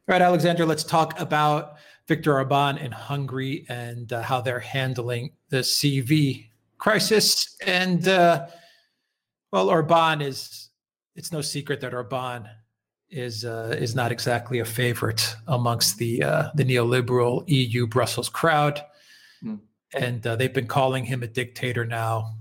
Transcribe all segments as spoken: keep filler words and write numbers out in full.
All right, Alexander, let's talk about Viktor Orban in Hungary and uh, how they're handling the C V crisis. And, uh, well, Orban is, it's no secret that Orban is uh, is not exactly a favorite amongst the uh, the neoliberal E U Brussels crowd. Mm. And uh, they've been calling him a dictator now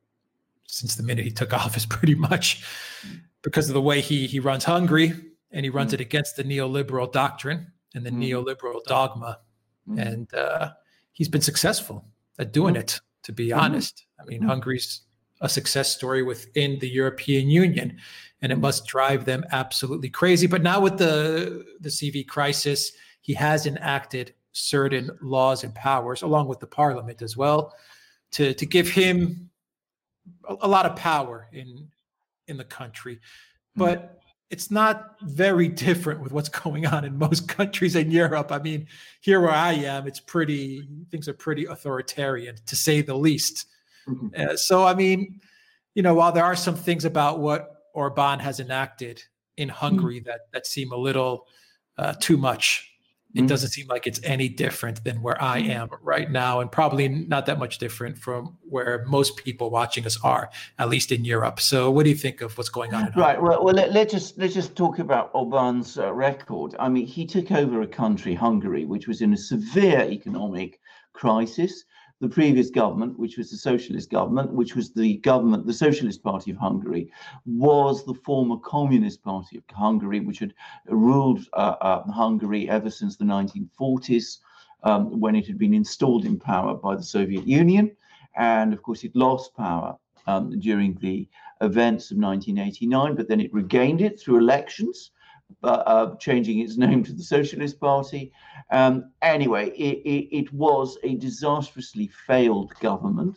since the minute he took office, pretty much, because of the way he he runs Hungary, and he runs mm. it against the neoliberal doctrine and the mm. neoliberal dogma. Mm. And uh, he's been successful at doing mm. it, to be honest. I mean, mm. Hungary's a success story within the European Union, and it must drive them absolutely crazy. But now with the, the C V crisis, he has enacted certain laws and powers, along with the parliament as well, to, to give him a, a lot of power in, in the country. But mm. it's not very different with what's going on in most countries in Europe. I mean, here where I am, it's pretty, things are pretty authoritarian, to say the least. Mm-hmm. Uh, so, I mean, you know, while there are some things about what Orban has enacted in Hungary mm-hmm. that, that seem a little uh, too much, it mm-hmm. doesn't seem like it's any different than where I am right now, and probably not that much different from where most people watching us are, at least in Europe. So what do you think of what's going on in Hungary? Right, well, well let, let's just let's just talk about Orban's uh, record. I mean, he took over a country, Hungary, which was in a severe economic crisis. The previous government, which was the socialist government, which was the government, the Socialist Party of Hungary, was the former Communist Party of Hungary, which had ruled uh, uh, Hungary ever since the nineteen forties, um, when it had been installed in power by the Soviet Union. And of course, it lost power um, during the events of nineteen eighty-nine, but then it regained it through elections, Uh, uh, changing its name to the Socialist Party. Um, anyway, it, it, it was a disastrously failed government,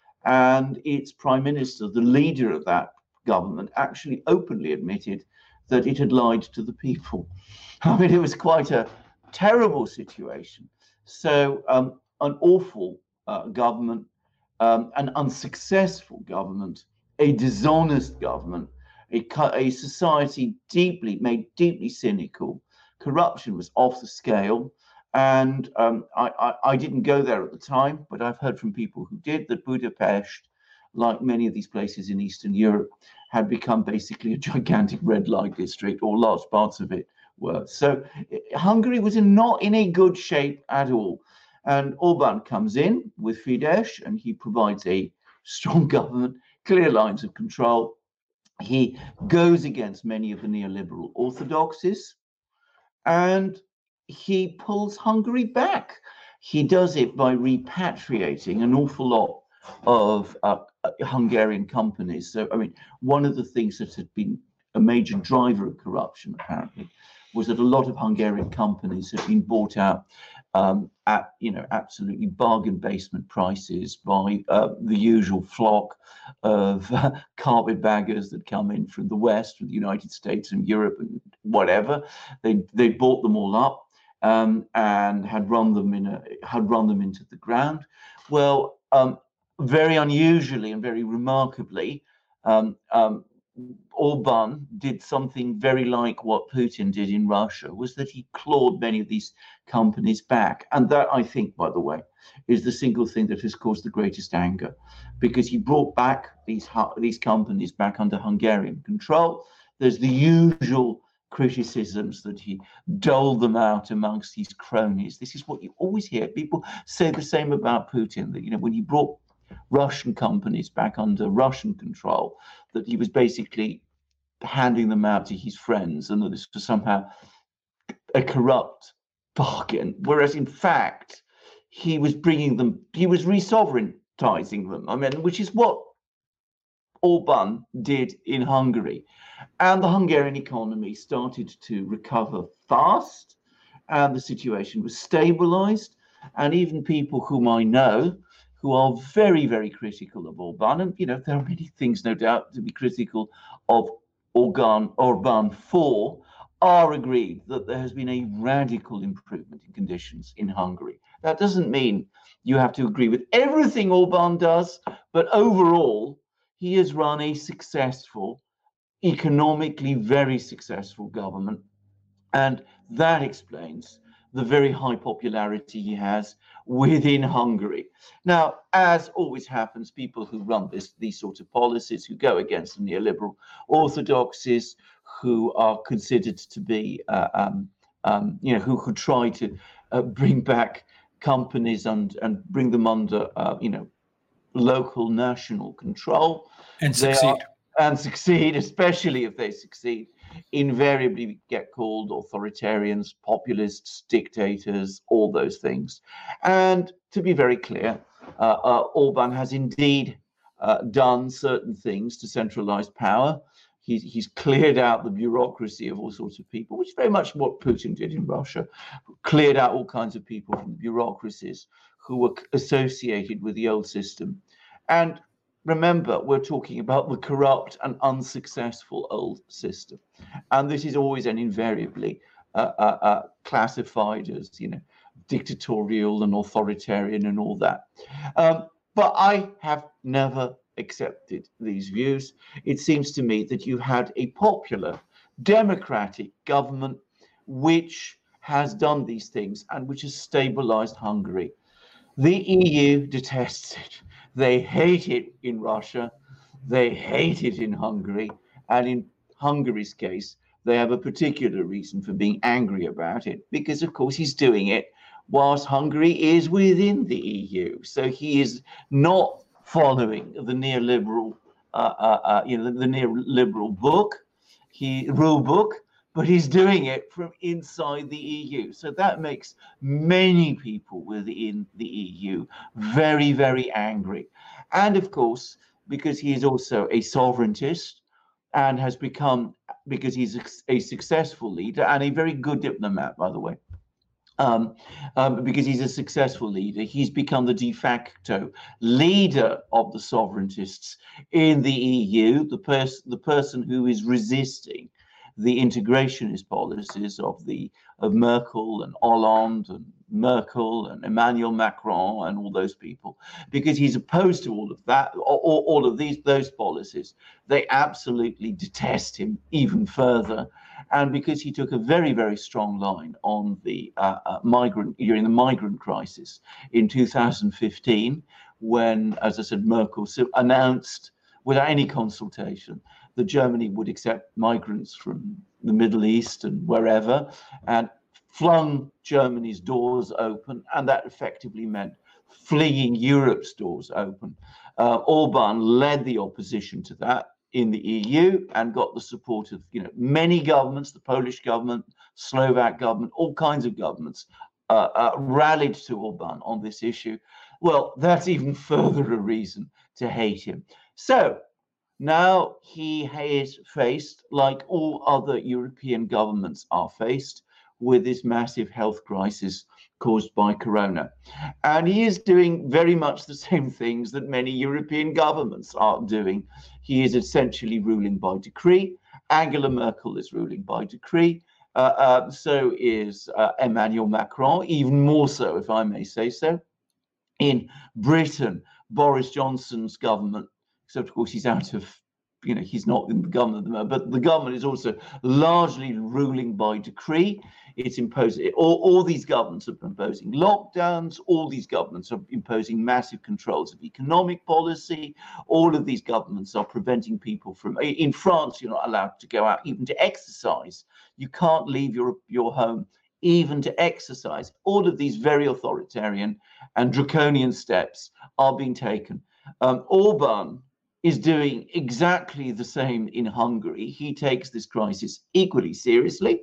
and its prime minister, the leader of that government, actually openly admitted that it had lied to the people. I mean, it was quite a terrible situation. So um, an awful uh, government, um, an unsuccessful government, a dishonest government, A, a society deeply made deeply cynical. Corruption was off the scale, and um, I, I, I didn't go there at the time, but I've heard from people who did that Budapest, like many of these places in Eastern Europe, had become basically a gigantic red light district, or large parts of it were. So Hungary was in, not in a good shape at all. And Orban comes in with Fidesz, and he provides a strong government, clear lines of control. He goes against many of the neoliberal orthodoxies, and he pulls Hungary back. He does it by repatriating an awful lot of uh, Hungarian companies. So, I mean, one of the things that had been a major driver of corruption, apparently, was that a lot of Hungarian companies had been bought out um, at, you know, absolutely bargain basement prices by uh, the usual flock of uh, carpetbaggers that come in from the West, from the United States and Europe and whatever. They they bought them all up um, and had run them in a had run them into the ground. Well, um, very unusually and very remarkably, um, um, Orban did something very like what Putin did in Russia, was that he clawed many of these companies back. And that, I think, by the way, is the single thing that has caused the greatest anger, because he brought back these, these companies back under Hungarian control. There's the usual criticisms that he doled them out amongst his cronies. This is what you always hear. People say the same about Putin, that, you know, when he brought Russian companies back under Russian control, that he was basically handing them out to his friends, and that this was somehow a corrupt bargain. Whereas in fact, he was bringing them, he was re-sovereigntizing them. I mean, which is what Orban did in Hungary. And the Hungarian economy started to recover fast, and the situation was stabilized. And even people whom I know, who are very, very critical of Orban, and you know, there are many things, no doubt, to be critical of Orban, Orban for, are agreed that there has been a radical improvement in conditions in Hungary. That doesn't mean you have to agree with everything Orban does, but overall, he has run a successful, economically very successful government. And that explains the very high popularity he has within Hungary. Now, as always happens, people who run this, these sorts of policies, who go against the neoliberal orthodoxies, who are considered to be, uh, um, um, you know, who, who try to uh, bring back companies and, and bring them under, uh, you know, local national control. And succeed. Are, and succeed, especially if they succeed, invariably get called authoritarians, populists, dictators, all those things. And to be very clear, uh, uh, Orban has indeed uh, done certain things to centralize power. He's, he's cleared out the bureaucracy of all sorts of people, which is very much what Putin did in Russia, cleared out all kinds of people from the bureaucracies who were associated with the old system. And remember, we're talking about the corrupt and unsuccessful old system. And this is always and invariably uh, uh, uh, classified as, you know, dictatorial and authoritarian and all that. Um, but I have never accepted these views. It seems to me that you had a popular, democratic government which has done these things and which has stabilized Hungary. The E U detests it. They hate it in Russia. They hate it in Hungary. And in Hungary's case, they have a particular reason for being angry about it, because, of course, he's doing it whilst Hungary is within the E U. So he is not following the neoliberal, uh, uh, uh, you know, the, the neoliberal book, he rule book, but he's doing it from inside the E U. So that makes many people within the E U very, very angry. And of course, because he is also a sovereigntist and has become, because he's a, a successful leader and a very good diplomat, by the way, um, um, because he's a successful leader, he's become the de facto leader of the sovereigntists in the E U, the, pers the person who is resisting the integrationist policies of the of Merkel and Hollande and Merkel and Emmanuel Macron and all those people, because he's opposed to all of that, all, all of these those policies. They absolutely detest him even further, and because he took a very very strong line on the uh, uh, migrant during the migrant crisis in two thousand fifteen, when, as I said, Merkel announced without any consultation that Germany would accept migrants from the Middle East and wherever, and flung Germany's doors open, and that effectively meant flinging Europe's doors open. Uh, Orban led the opposition to that in the E U and got the support of, you know, many governments, the Polish government, Slovak government, all kinds of governments uh, uh, rallied to Orban on this issue. Well, that's even further a reason to hate him. So now he is faced, like all other European governments are faced, with this massive health crisis caused by corona. And he is doing very much the same things that many European governments are doing. He is essentially ruling by decree. Angela Merkel is ruling by decree. Uh, uh, so is uh, Emmanuel Macron, even more so, if I may say so. In Britain, Boris Johnson's government, except of course he's out of, you know, he's not in the government at the moment, but the government is also largely ruling by decree. It's imposing, all, all these governments are imposing lockdowns, all these governments are imposing massive controls of economic policy, all of these governments are preventing people from, in France, you're not allowed to go out even to exercise. You can't leave your, your home even to exercise. All of these very authoritarian and draconian steps are being taken. Um, Orban is doing exactly the same in Hungary. He takes this crisis equally seriously.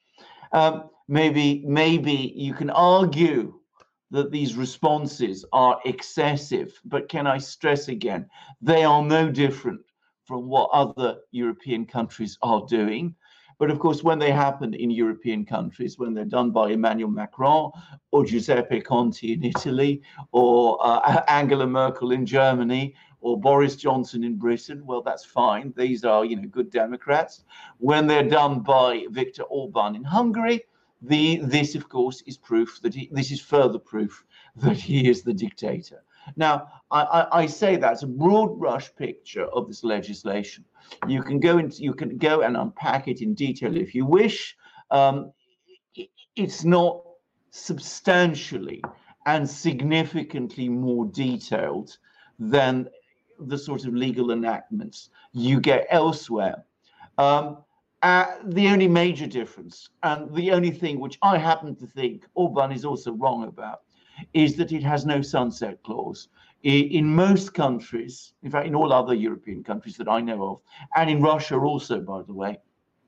Um, maybe, maybe you can argue that these responses are excessive, but can I stress again, they are no different from what other European countries are doing. But of course, when they happen in European countries, when they're done by Emmanuel Macron or Giuseppe Conte in Italy, or uh, Angela Merkel in Germany, or Boris Johnson in Britain, well, that's fine. These are, you know, good Democrats. When they're done by Viktor Orban in Hungary, the this, of course, is proof that he, this is further proof that he is the dictator. Now, I, I, I say that's a broad brush picture of this legislation. You can go into, you can go and unpack it in detail if you wish. Um, it's not substantially and significantly more detailed than the sort of legal enactments you get elsewhere. Um, uh, the only major difference, and the only thing which I happen to think Orban is also wrong about, is that it has no sunset clause. In most countries, in fact, in all other European countries that I know of, and in Russia also, by the way,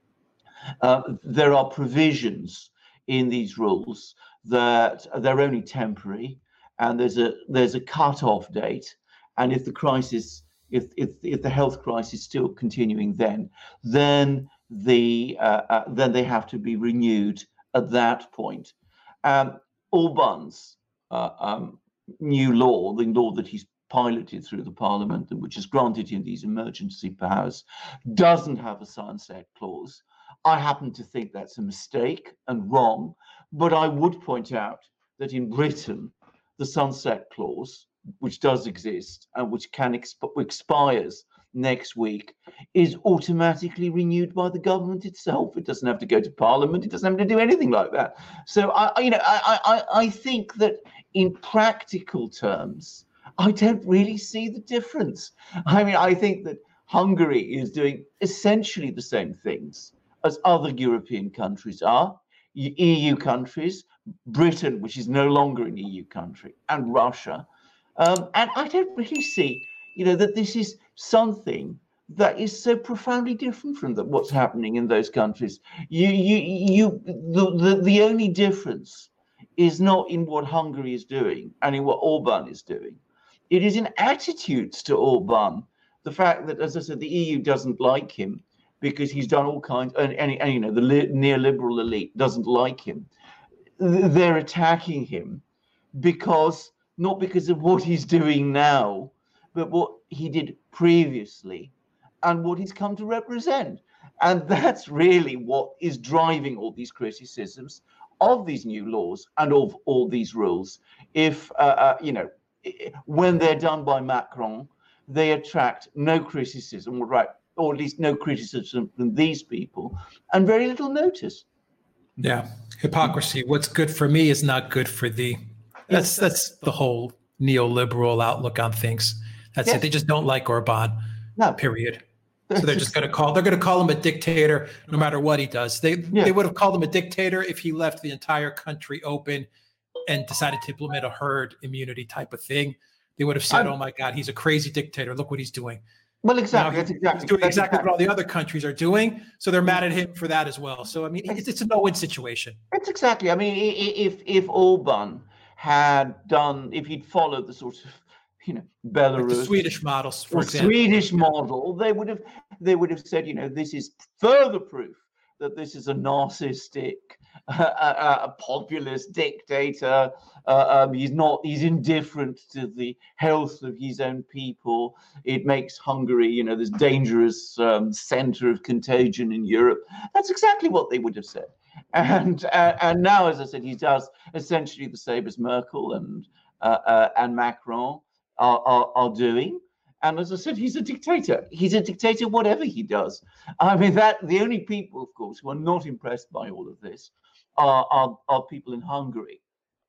uh, there are provisions in these rules that they're only temporary, and there's a there's a cut-off date, and if the crisis, if if if the health crisis is still continuing, then then the uh, uh, then they have to be renewed at that point. Um, Orban's uh, um, new law, the law that he's piloted through the parliament and which has granted him these emergency powers, doesn't have a sunset clause. I happen to think that's a mistake and wrong, but I would point out that in Britain, the sunset clause, which does exist and which can exp- expires next week, is automatically renewed by the government itself. It doesn't have to go to parliament. It doesn't have to do anything like that. So I, you know, I, I, I think that in practical terms, I don't really see the difference. I mean, I think that Hungary is doing essentially the same things as other European countries are, E U countries, Britain, which is no longer an E U country, and Russia. Um, and I don't really see, you know, that this is something that is so profoundly different from the, what's happening in those countries. You, you, you. The, the the only difference is not in what Hungary is doing and in what Orban is doing. It is in attitudes to Orban. The fact that, as I said, the E U doesn't like him because he's done all kinds, and, and, and you know, the li- neoliberal elite doesn't like him. They're attacking him because, not because of what he's doing now, but what he did previously and what he's come to represent. And that's really what is driving all these criticisms of these new laws and of all these rules. If, uh, uh, you know, when they're done by Macron, they attract no criticism, right, or at least no criticism from these people, and very little notice. Yeah, hypocrisy. What's good for me is not good for thee. That's that's the whole neoliberal outlook on things. That's yes. it. They just don't like Orban. No. Period. So they're just going to call. They're going to call him a dictator, no matter what he does. They yeah. they would have called him a dictator if he left the entire country open and decided to implement a herd immunity type of thing. They would have said, I'm, "Oh my God, he's a crazy dictator. Look what he's doing." Well, exactly. Now, that's exactly. He's doing that's exactly, exactly what all the other countries are doing. So they're mad at him for that as well. So I mean, it's, it's a no-win situation. It's exactly. I mean, if if Orban had done, if he'd followed the sort of, you know, Belarus, like the Swedish models, for the example, Swedish model, they would have they would have said, you know, this is further proof that this is a narcissistic, uh, a, a populist dictator. Uh, um, he's not. He's indifferent to the health of his own people. It makes Hungary, you know, this dangerous um, center of contagion in Europe. That's exactly what they would have said. And uh, and now, as I said, he does essentially the same as Merkel and uh, uh, and Macron are, are are doing. And as I said, he's a dictator. He's a dictator, whatever he does. I mean, that the only people, of course, who are not impressed by all of this are are, are people in Hungary.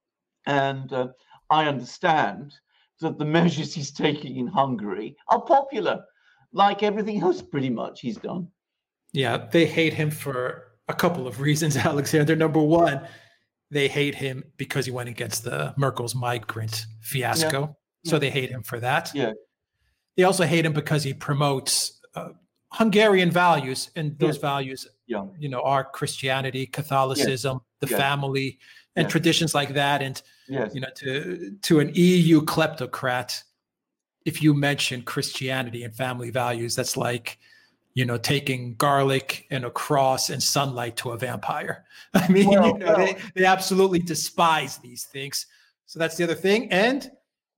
And uh, I understand that the measures he's taking in Hungary are popular, like everything else pretty much he's done. Yeah, they hate him for a couple of reasons, Alexander. Number one, they hate him because he went against the Merkel's migrant fiasco. Yeah. So yeah. they hate him for that. Yeah. They also hate him because he promotes uh, Hungarian values, and those yeah. values, yeah. you know, are Christianity, Catholicism, yeah. the yeah. family, and yeah. traditions like that. And yes. you know, to to an E U kleptocrat, if you mention Christianity and family values, that's like, you know, taking garlic and a cross and sunlight to a vampire. I mean, well, you know, well. they they absolutely despise these things. So that's the other thing. And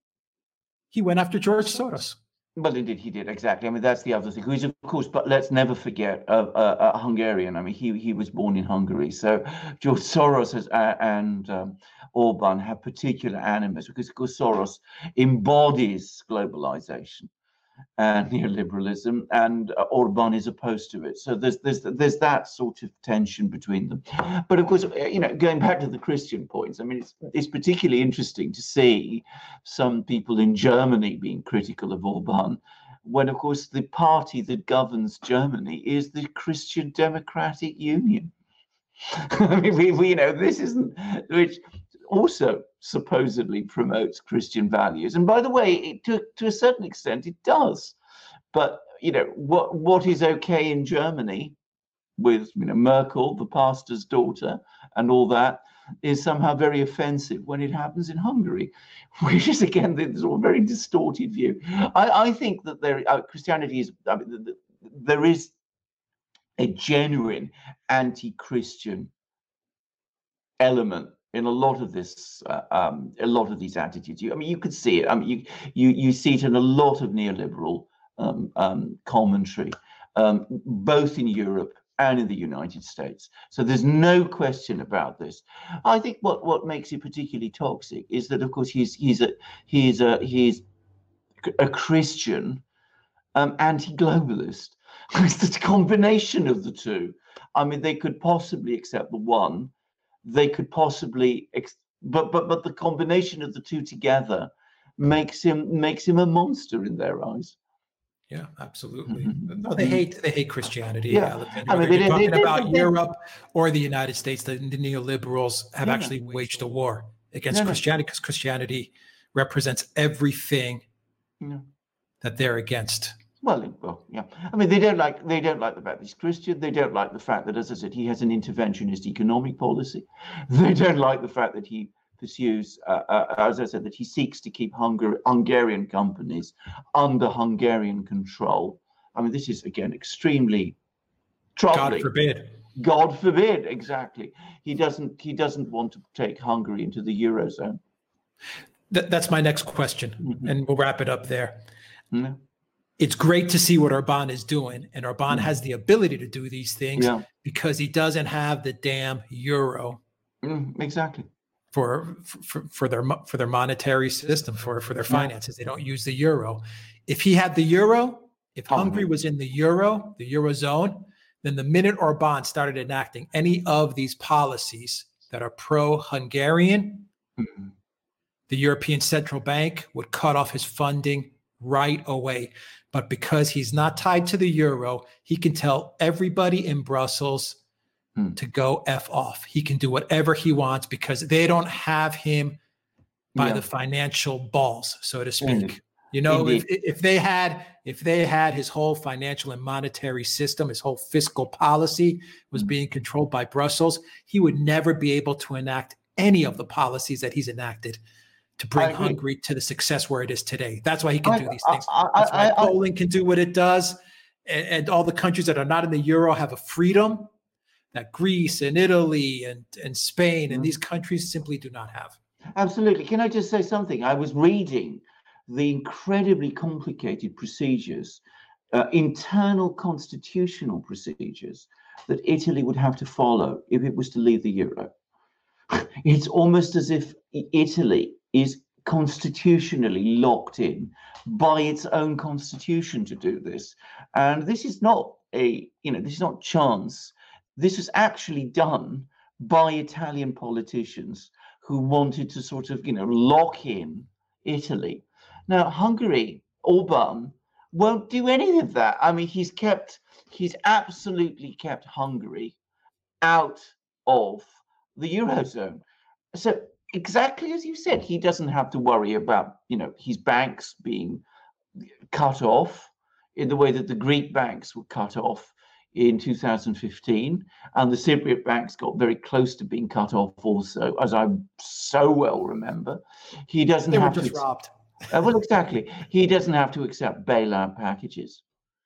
he went after George Soros. Well, indeed, he did, exactly. I mean, that's the other thing. Who's, of course, but let's never forget a uh, uh, uh, Hungarian. I mean, he he was born in Hungary. So George Soros has, uh, and um, Orban have particular animus because, of course, Soros embodies globalization. and neoliberalism, and uh, Orban is opposed to it. So there's there's there's that sort of tension between them. But of course, you know, going back to the Christian points, I mean, it's it's particularly interesting to see some people in Germany being critical of Orban, when of course the party that governs Germany is the Christian Democratic Union. I mean, we, we you know, this isn't which also supposedly promotes Christian values. And by the way, it, to, to a certain extent, it does. But, you know, what what is okay in Germany with, you know, Merkel, the pastor's daughter, and all that, is somehow very offensive when it happens in Hungary, which is, again, this a very distorted view. I, I think that there, uh, Christianity is, I mean, the, the, there is a genuine anti-Christian element in a lot of this, uh, um, a lot of these attitudes. You, I mean, you could see it. I mean, you you you see it in a lot of neoliberal um, um, commentary, um, both in Europe and in the United States. So there's no question about this. I think what what makes it particularly toxic is that, of course, he's he's a he's a he's a Christian um, anti-globalist. It's the combination of the two. I mean, they could possibly accept the one. They could possibly, ex- but but but the combination of the two together makes him makes him a monster in their eyes. Yeah, absolutely. Mm-hmm. No, they hate they hate Christianity. Yeah, Alexander. I mean, Whether they- you're they- talking they- about they- Europe or the United States, the, the neoliberals have Yeah. actually waged a war against No, no. Christianity because Christianity represents everything Yeah. that they're against. Well, well, yeah. I mean, they don't like they don't like the fact that he's Christian. They don't like the fact that, as I said, he has an interventionist economic policy. They don't like the fact that he pursues, uh, uh, as I said, that he seeks to keep Hungar- Hungarian companies under Hungarian control. I mean, this is again extremely troubling. God forbid. God forbid, exactly. He doesn't. He doesn't want to take Hungary into the eurozone. Th- that's my next question, Mhm. and we'll wrap it up there. Mm. It's great to see what Orban is doing, and Orban Mm. has the ability to do these things Yeah. because he doesn't have the damn euro Mm, exactly. for for for their mo- for their monetary system, for for their Yeah. finances. They don't use the euro. If he had the euro, if Oh, Hungary man. was in the euro, the eurozone, then the minute Orban started enacting any of these policies that are pro-Hungarian, Mm. the European Central Bank would cut off his funding right away. But because he's not tied to the euro, he can tell everybody in Brussels Hmm. to go F off. He can do whatever he wants because they don't have him by Yeah. the financial balls, so to speak. Indeed. You know, if, Indeed. if they had if they had his whole financial and monetary system, his whole fiscal policy was Hmm. being controlled by Brussels, he would never be able to enact any of the policies that he's enacted to bring agree. Hungary to the success where it is today. That's why he can I- do these I- things. I- That's why I- I- Poland can do what it does. And, and all the countries that are not in the euro have a freedom that Greece and Italy and, and Spain and Mhm. these countries simply do not have. Absolutely. Can I just say something? I was reading the incredibly complicated procedures, uh, internal constitutional procedures that Italy would have to follow if it was to leave the euro. It's almost as if Italy is constitutionally locked in by its own constitution to do this. And this is not a, you know, this is not chance. This was actually done by Italian politicians who wanted to sort of, you know, lock in Italy. Now, Hungary, Orban, won't do any of that. I mean, he's kept, he's absolutely kept Hungary out of the Eurozone. So exactly as you said, he doesn't have to worry about, you know, his banks being cut off in the way that the Greek banks were cut off in two thousand fifteen, and the Cypriot banks got very close to being cut off also, as I so well remember. He doesn't They were have just to. robbed. Uh, well, exactly. He doesn't have to accept bailout packages.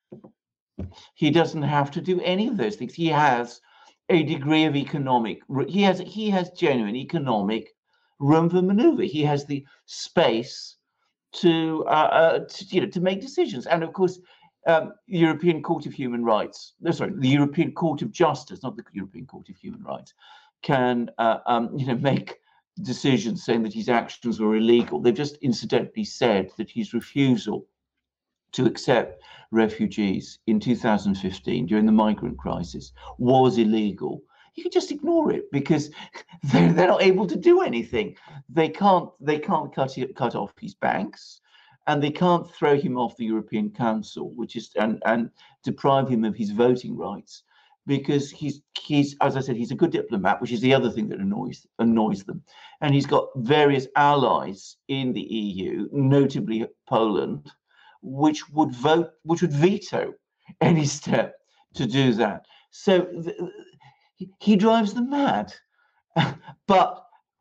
He doesn't have to do any of those things. He has a degree of economic. He has he has genuine economic room for maneuver. He has the space to, uh, uh, to you know to make decisions. And of course, um, the European Court of Human Rights. No, sorry, the European Court of Justice, not the European Court of Human Rights, can uh, um, you know make decisions saying that his actions were illegal. They've just incidentally said that his refusal to accept refugees in two thousand fifteen during the migrant crisis was illegal, you can just ignore it because they're, they're not able to do anything. They can't they can't cut it, cut off his banks, and they can't throw him off the European Council, which is and and deprive him of his voting rights, because he's he's as I said, he's a good diplomat, which is the other thing that annoys annoys them, and he's got various allies in the E U, notably Poland, which would vote, which would veto any step to do that. So th- he, he drives them mad. But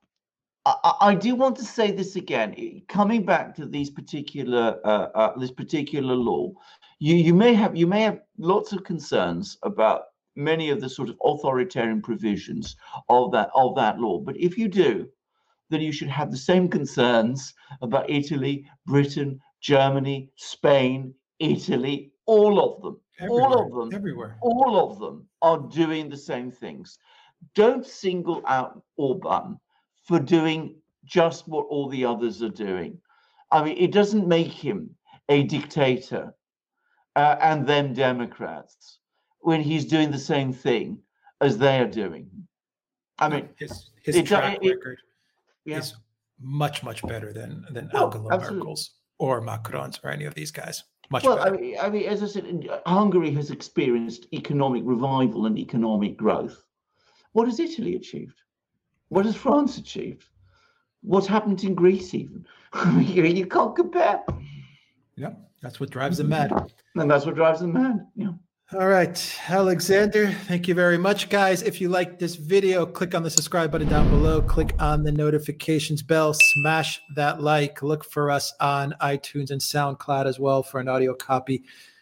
I, I do want to say this again, coming back to these particular uh, uh, this particular law. You you may have you may have lots of concerns about many of the sort of authoritarian provisions of that of that law, but if you do, then you should have the same concerns about Italy, Britain, Germany, Spain, Italy, all of them, Everywhere, all of them, everywhere. all of them are doing the same things. Don't single out Orban for doing just what all the others are doing. I mean, it doesn't make him a dictator uh, and them Democrats when he's doing the same thing as they are doing. I mean, his his it, track it, record yeah. is much much better than than Well, Angela absolutely. Merkel's or Macron's or any of these guys. Much Well, better. I mean, I mean, as I said, Hungary has experienced economic revival and economic growth. What has Italy achieved? What has France achieved? What's happened in Greece even? I mean, you, you can't compare. Yeah, that's what drives them mad. And that's what drives them mad. Yeah. All right, Alexander, thank you very much, guys. If you like this video, click on the subscribe button down below, click on the notifications bell, smash that like, look for us on iTunes and SoundCloud as well for an audio copy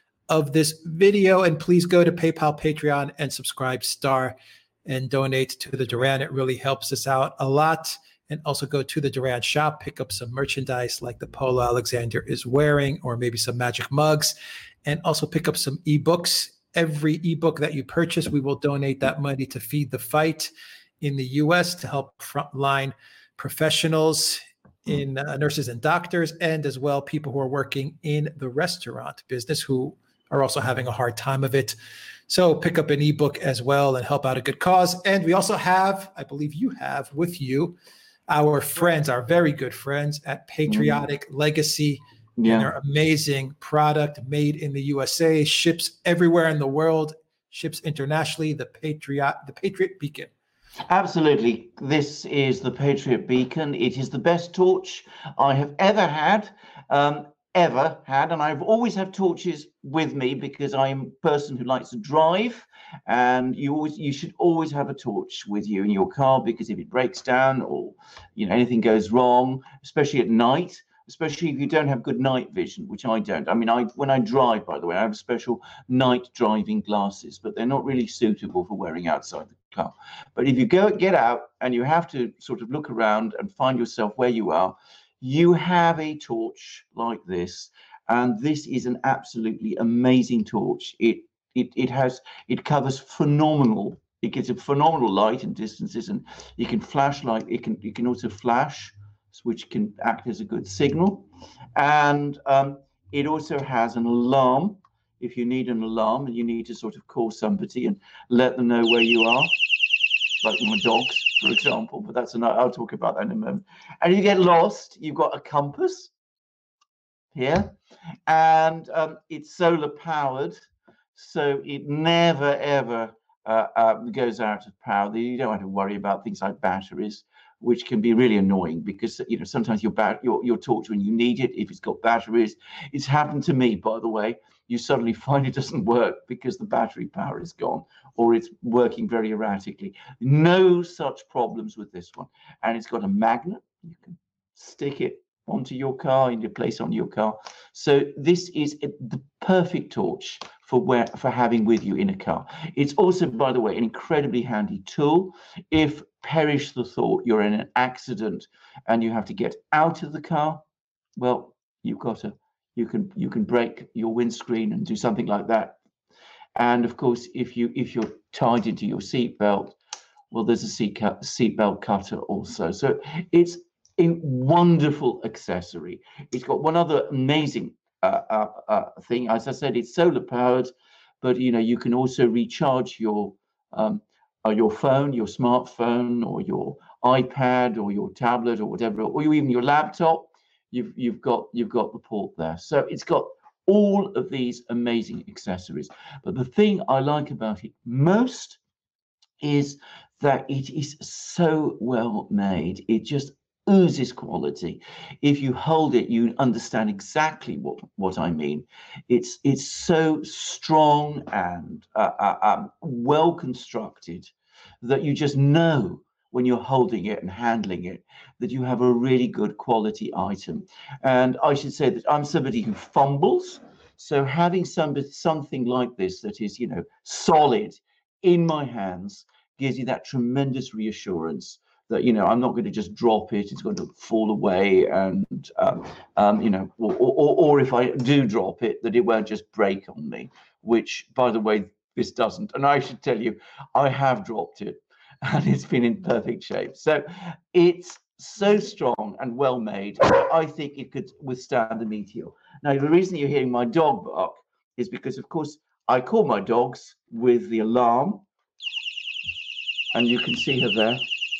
of this video. And please go to PayPal, Patreon, and Subscribe Star and donate to the Duran. It really helps us out a lot. And also go to the Duran shop, pick up some merchandise like the polo Alexander is wearing, or maybe some magic mugs, and also pick up some ebooks. Every ebook that you purchase, we will donate that money to Feed the Fight in the U S to help frontline professionals in uh, nurses and doctors, and as well people who are working in the restaurant business who are also having a hard time of it. So pick up an ebook as well and help out a good cause. And we also have, I believe you have with you, our friends, our very good friends at Patriotic Legacy. Yeah. And their amazing product made in the U S A, ships everywhere in the world, ships internationally, the Patriot, the Patriot Beacon. Absolutely. This is the Patriot Beacon. It is the best torch I have ever had, um, ever had. And I've always had torches with me because I'm a person who likes to drive. And you always, you should always have a torch with you in your car, because if it breaks down or, you know, anything goes wrong, especially at night, especially if you don't have good night vision, which I don't. I mean, I when I drive, by the way, I have special night driving glasses, but they're not really suitable for wearing outside the car. But if you go get out and you have to sort of look around and find yourself where you are, you have a torch like this, and this is an absolutely amazing torch. It it it has it covers phenomenal. It gives a phenomenal light and distances, and you can flash like it can. You can also flash, which can act as a good signal. And um, it also has an alarm. If you need an alarm and you need to sort of call somebody and let them know where you are, like my dogs, for example, but that's another, I'll talk about that in a moment. And if you get lost, you've got a compass here, and um, it's solar powered, so it never ever uh, uh, goes out of power. You don't have to worry about things like batteries, which can be really annoying, because you know sometimes your bat your your torch, when you need it, if it's got batteries, it's happened to me, by the way, you suddenly find it doesn't work because the battery power is gone, or it's working very erratically. No such problems with this one. And it's got a magnet. You can stick it onto your car and you place on your car. So this is a, the perfect torch for where for having with you in a car. It's also, by the way, an incredibly handy tool. If, perish the thought, you're in an accident and you have to get out of the car, well, you've got a you can you can break your windscreen and do something like that. And of course, if you if you're tied into your seatbelt, well, there's a seat cut seatbelt cutter also. So it's a wonderful accessory. It's got one other amazing uh, uh, uh, thing. As I said, it's solar powered, but you know you can also recharge your um, uh, your phone, your smartphone, or your iPad, or your tablet, or whatever, or even your laptop. You've you've got you've got the port there, so it's got all of these amazing accessories. But the thing I like about it most is that it is so well made. It just oozes quality. If you hold it, you understand exactly what, what I mean. It's it's so strong and uh, uh, um, well constructed that you just know when you're holding it and handling it that you have a really good quality item. And I should say that I'm somebody who fumbles, so having some, something like this that is, you know, solid in my hands gives you that tremendous reassurance that, you know, I'm not going to just drop it, it's going to fall away, and um, um, you know, or, or, or if I do drop it, that it won't just break on me, which, by the way, this doesn't. And I should tell you, I have dropped it and it's been in perfect shape. So it's so strong and well made. I think it could withstand a meteor. Now, the reason you're hearing my dog bark is because, of course, I call my dogs with the alarm, and you can see her there.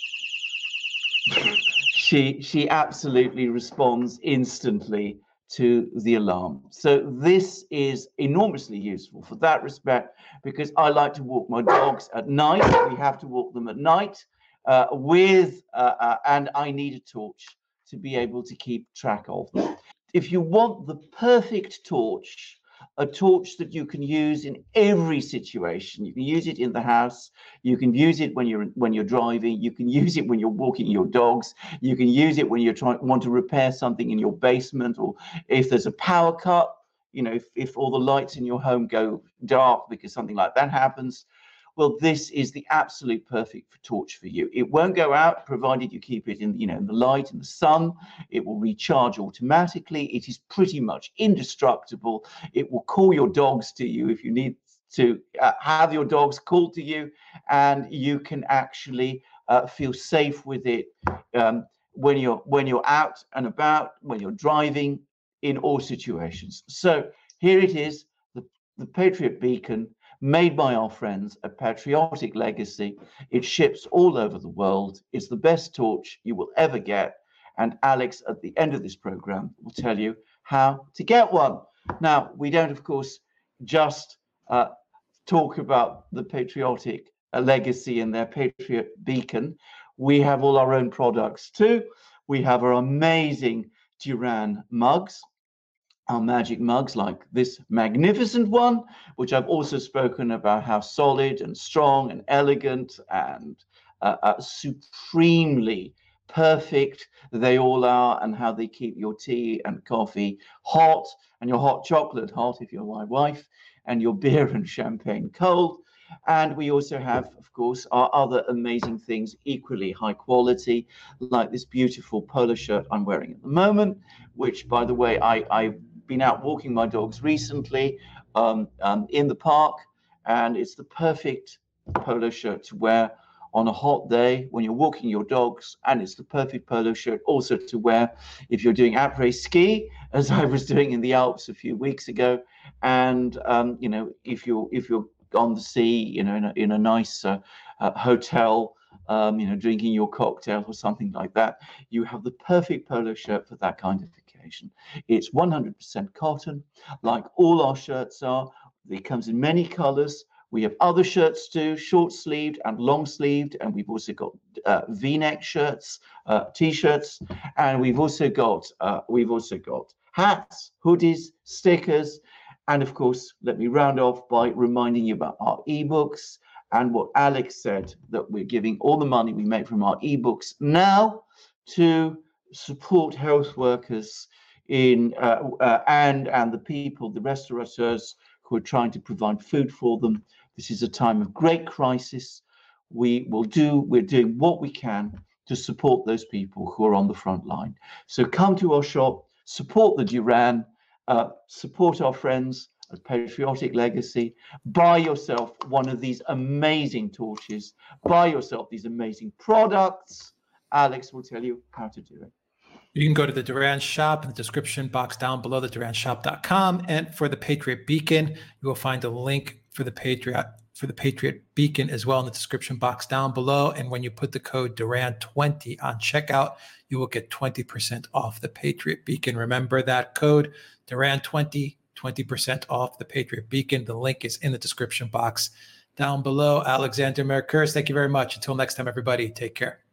she she absolutely responds instantly to the alarm. So this is enormously useful for that respect, because I like to walk my dogs at night. We have to walk them at night uh, with, uh, uh, and I need a torch to be able to keep track of them. If you want the perfect torch, a torch that you can use in every situation. You can use it in the house. You can use it when you're when you're driving. You can use it when you're walking your dogs. You can use it when you're trying want to repair something in your basement, or if there's a power cut. You know, if, if all the lights in your home go dark because something like that happens. Well, this is the absolute perfect torch for you. It won't go out provided you keep it in, you know, in the light and the sun. It will recharge automatically. It is pretty much indestructible. It will call your dogs to you if you need to uh, have your dogs called to you, and you can actually uh, feel safe with it um, when you're when you're out and about, when you're driving, in all situations. So here it is, the, the Patriot Beacon, made by our friends at Patriotic Legacy. It ships all over the world. It's the best torch you will ever get. And Alex, at the end of this program, will tell you how to get one. Now, we don't, of course, just uh, talk about the Patriotic Legacy and their Patriot Beacon. We have all our own products too. We have our amazing Duran mugs, our magic mugs, like this magnificent one, which I've also spoken about how solid and strong and elegant and uh, uh, supremely perfect they all are, and how they keep your tea and coffee hot, and your hot chocolate hot if you're my wife, and your beer and champagne cold. And we also have, of course, our other amazing things, equally high quality, like this beautiful polo shirt I'm wearing at the moment, which, by the way, I, I've been out walking my dogs recently um, um, in the park, and it's the perfect polo shirt to wear on a hot day when you're walking your dogs, and it's the perfect polo shirt also to wear if you're doing après ski, as I was doing in the Alps a few weeks ago, and um, you know, if you're if you're on the sea, you know, in a, in a nice uh, uh, hotel, um, you know, drinking your cocktail or something like that, you have the perfect polo shirt for that kind of occasion. It's one hundred percent cotton, like all our shirts are. It comes in many colors. We have other shirts too, short-sleeved and long-sleeved, and we've also got uh, V-neck shirts, uh, t-shirts, and we've also got uh, we've also got hats, hoodies, stickers, and of course, let me round off by reminding you about our ebooks and what Alex said, that we're giving all the money we make from our ebooks now to support health workers in uh, uh, and and the people, the restaurateurs who are trying to provide food for them. This is a time of great crisis. We will do, we're doing what we can to support those people who are on the front line. So come to our shop, support the Duran, uh, support our friends at Patriotic Legacy, buy yourself one of these amazing torches, buy yourself these amazing products. Alex will tell you how to do it. You can go to the Duran Shop in the description box down below, the duran shop dot com. And for the Patriot Beacon, you will find a link for the Patriot for the Patriot Beacon as well in the description box down below. And when you put the code Duran twenty on checkout, you will get twenty percent off the Patriot Beacon. Remember that code, Duran twenty, twenty percent off the Patriot Beacon. The link is in the description box down below. Alexander Mercouris, thank you very much. Until next time, everybody, take care.